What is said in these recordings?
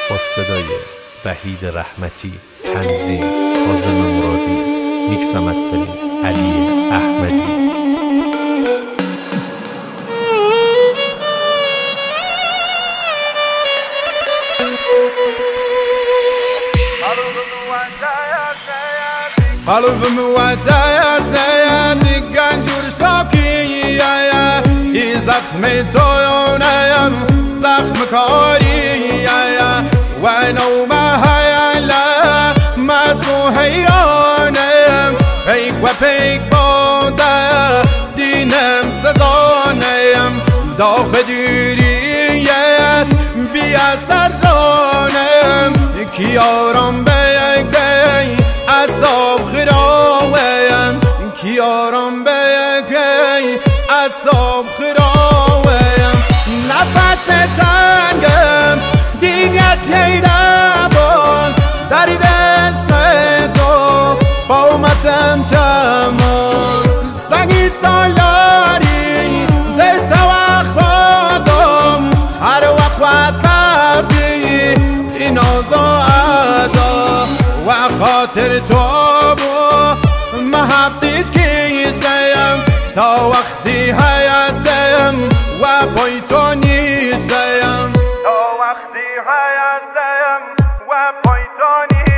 با صدای وحید رحمتی، تنظیم کاظم مرادی، میکس مسترینگ علی احمدی. قلبم ودع يا سيدي قنجور شوكي يا زخم تويونيم زخم كاري يا ونومها يلا ما سوهيانيم هيك وبيك بودا دينم سزانيم داخل ديريت بيا سرجانيم كيارم بيكي عصاب خراویم کیارم بیگی عصاب خراویم نفس تنگم دیگت ییدبان داری دشت تو قومتم چمان سنگی سالاری دیتا و خودم هر وقت کفی این آزادا و خاطر تو ما حفظیش کیسیم تا وقتی هستم و پای تو نیستم تا وقتی هستم و پای تو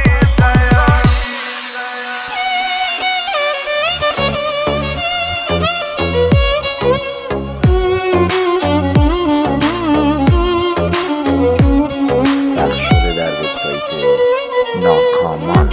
نیستم. پخش شده در وبسایت ناکامان.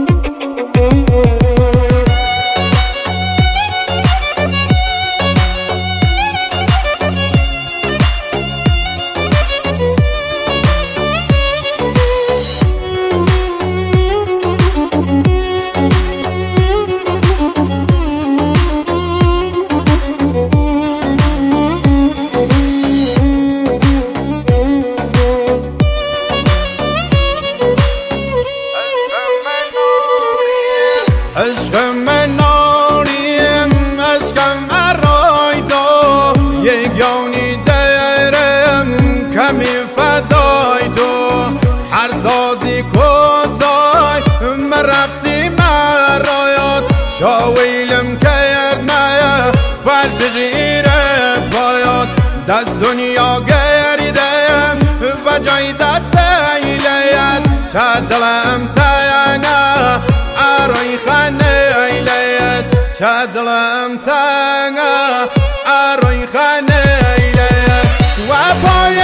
عشقم من ناریم عشقم ارای تو یگانی درم کمی فدای تو هر سازی کتای مرقصی مرایات شاویلم کرد نه فرش غیره پایات دست دنیا گریدم و جای دست ایلیت شدلم تینه ارای خانه ایلیت شدلم تنگه ارای خانه ایلیت و پای